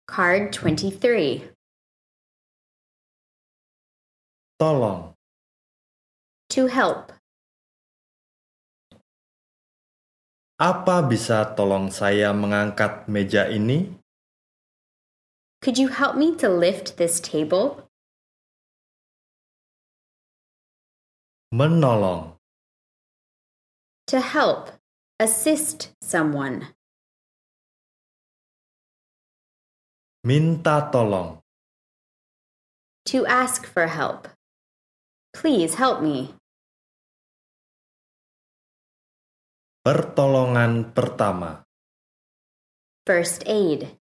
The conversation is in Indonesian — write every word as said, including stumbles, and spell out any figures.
Card twenty-three. Tolong. To help. Apa bisa tolong saya mengangkat meja ini? Could you help me to lift this table? Menolong. To help. Assist someone. Minta tolong. To ask for help. Please help me. Pertolongan pertama. First aid.